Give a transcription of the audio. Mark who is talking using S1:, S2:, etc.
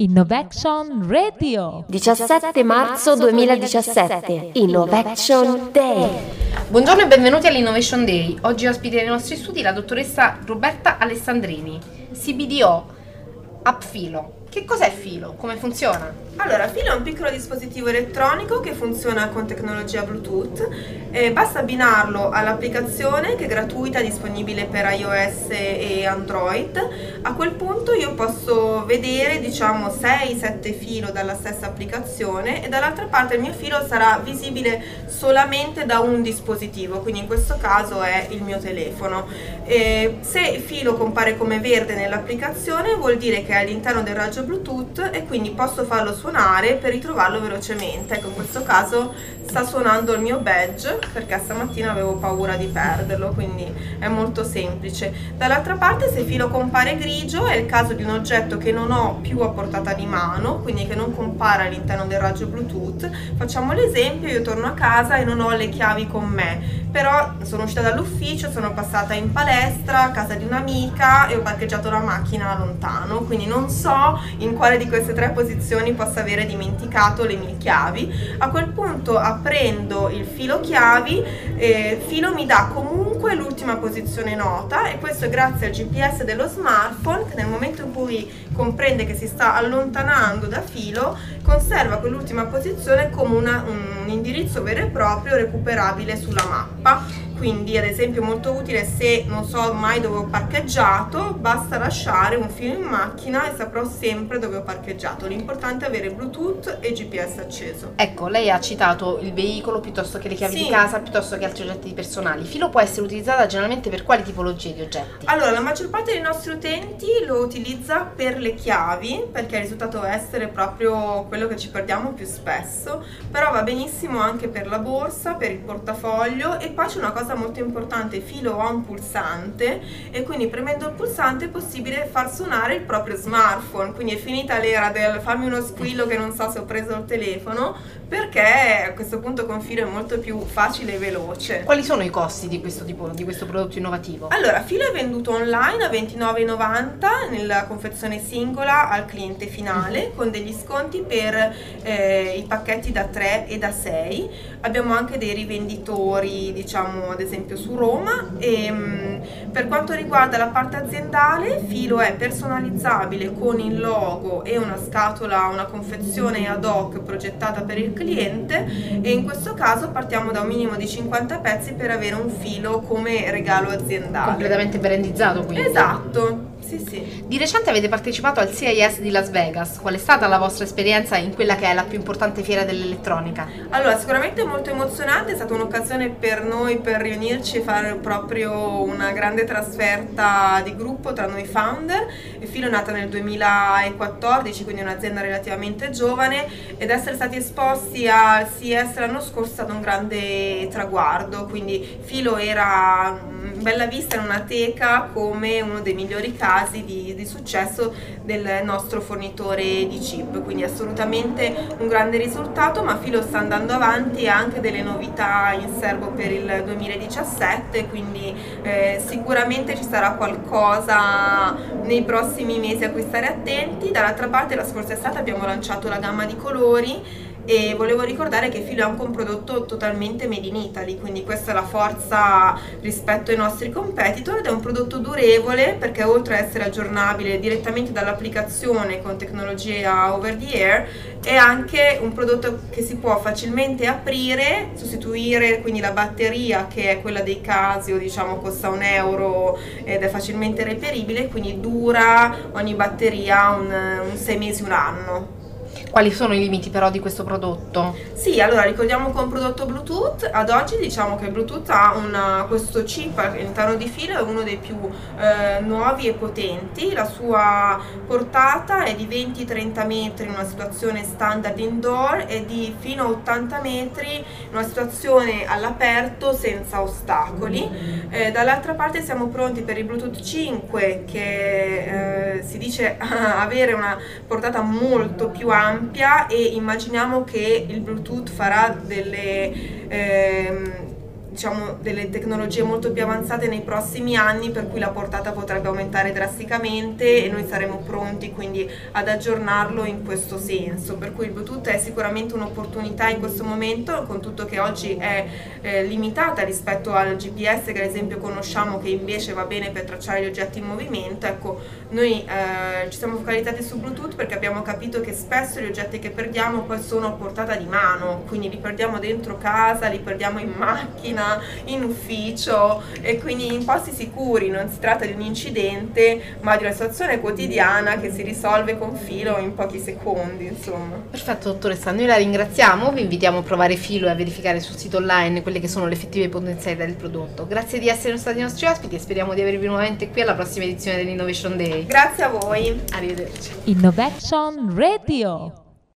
S1: Innovation Radio.
S2: 17 marzo 2017, Innovation Day.
S3: Buongiorno e benvenuti all'Innovation Day. Oggi ospite nei nostri studi la dottoressa Roberta Alessandrini, CBDO, Appfilo. Che cos'è Filo? Come funziona?
S4: Allora, Filo è un piccolo dispositivo elettronico che funziona con tecnologia Bluetooth. Basta abbinarlo all'applicazione che è gratuita, disponibile per iOS e Android. A quel punto io posso vedere 6-7 filo dalla stessa applicazione e dall'altra parte il mio filo sarà visibile solamente da un dispositivo, quindi in questo caso è il mio telefono. Se il filo compare come verde nell'applicazione vuol dire che è all'interno del raggio Bluetooth e quindi posso farlo suonare per ritrovarlo velocemente. Ecco, in questo caso sta suonando il mio badge perché stamattina avevo paura di perderlo, quindi è molto semplice. Dall'altra parte, se il filo compare grigio, è il caso di un oggetto che non ho più a portata di mano, quindi che non compare all'interno del raggio Bluetooth. Facciamo l'esempio: io torno a casa e non ho le chiavi con me, però sono uscita dall'ufficio, sono passata in palestra, a casa di un'amica e ho parcheggiato la macchina lontano, quindi non so in quale di queste tre posizioni possa avere dimenticato le mie chiavi. A quel punto, aprendo il filo chiavi, Filo mi dà comunque l'ultima posizione nota, e questo è grazie al GPS dello smartphone, che nel momento in cui comprende che si sta allontanando da Filo conserva quell'ultima posizione come un indirizzo vero e proprio recuperabile sulla mappa. Quindi, ad esempio, molto utile se non so mai dove ho parcheggiato, basta lasciare un filo in macchina e saprò sempre dove ho parcheggiato. L'importante è avere Bluetooth e GPS acceso.
S3: Ecco, lei ha citato il veicolo piuttosto che le chiavi di casa, piuttosto che altri oggetti personali. Filo può essere utilizzata generalmente per quali tipologie di oggetti?
S4: Allora, la maggior parte dei nostri utenti lo utilizza per le chiavi, perché è risultato essere proprio quello che ci perdiamo più spesso, però va benissimo anche per la borsa, per il portafoglio. E poi c'è una cosa molto importante: Filo ha un pulsante e quindi premendo il pulsante è possibile far suonare il proprio smartphone. Quindi è finita l'era del fammi uno squillo che non sa se ho preso il telefono, perché a questo punto con Filo è molto più facile e veloce.
S3: Quali sono i costi di questo prodotto innovativo?
S4: Allora, Filo è venduto online a €29,90 nella confezione singola al cliente finale, con degli sconti per i pacchetti da 3 e da 6. Abbiamo anche dei rivenditori, ad esempio su Roma. E per quanto riguarda la parte aziendale, Filo è personalizzabile con il logo e una scatola, una confezione ad hoc progettata per il cliente, e in questo caso partiamo da un minimo di 50 pezzi per avere un filo come regalo aziendale.
S3: Completamente brandizzato, quindi.
S4: Esatto. Sì.
S3: Di recente avete partecipato al CES di Las Vegas. Qual è stata la vostra esperienza in quella che è la più importante fiera dell'elettronica?
S4: Allora, sicuramente molto emozionante, è stata un'occasione per noi per riunirci e fare proprio una grande trasferta di gruppo tra noi founder. Il Filo è nata nel 2014, quindi è un'azienda relativamente giovane, ed essere stati esposti al CES l'anno scorso è stato un grande traguardo. Quindi Filo era bella vista in una teca come uno dei migliori casi di successo del nostro fornitore di chip, quindi assolutamente un grande risultato. Ma Filo sta andando avanti e ha anche delle novità in serbo per il 2017, quindi sicuramente ci sarà qualcosa nei prossimi mesi a cui stare attenti. Dall'altra parte, la scorsa estate abbiamo lanciato la gamma di colori, e volevo ricordare che Filo è anche un prodotto totalmente made in Italy, quindi questa è la forza rispetto ai nostri competitor, ed è un prodotto durevole perché oltre ad essere aggiornabile direttamente dall'applicazione con tecnologia over the air, è anche un prodotto che si può facilmente aprire, sostituire quindi la batteria, che è quella dei Casio, costa €1 ed è facilmente reperibile, quindi dura ogni batteria un 6 mesi, un anno.
S3: Quali sono i limiti però di questo prodotto?
S4: Sì, allora ricordiamo che è un prodotto Bluetooth. Ad oggi diciamo che il Bluetooth ha questo chip all'interno di Filo, è uno dei più nuovi e potenti. La sua portata è di 20-30 metri in una situazione standard indoor e di fino a 80 metri in una situazione all'aperto senza ostacoli. Dall'altra parte siamo pronti per il Bluetooth 5, che si dice avere una portata molto più ampia, e immaginiamo che il Bluetooth farà diciamo delle tecnologie molto più avanzate nei prossimi anni, per cui la portata potrebbe aumentare drasticamente e noi saremo pronti quindi ad aggiornarlo in questo senso, per cui il Bluetooth è sicuramente un'opportunità in questo momento, con tutto che oggi è limitata rispetto al GPS che ad esempio conosciamo, che invece va bene per tracciare gli oggetti in movimento. Ecco, noi ci siamo focalizzati su Bluetooth perché abbiamo capito che spesso gli oggetti che perdiamo poi sono a portata di mano, quindi li perdiamo dentro casa, li perdiamo in macchina, in ufficio, e quindi in posti sicuri. Non si tratta di un incidente, ma di una situazione quotidiana che si risolve con filo in pochi secondi, insomma.
S3: Perfetto, dottoressa, noi la ringraziamo, vi invitiamo a provare Filo e a verificare sul sito online quelle che sono le effettive potenzialità del prodotto. Grazie di essere stati i nostri ospiti e speriamo di avervi nuovamente qui alla prossima edizione dell'Innovation Day.
S4: Grazie a voi.
S3: Arrivederci.
S1: Innovation Radio.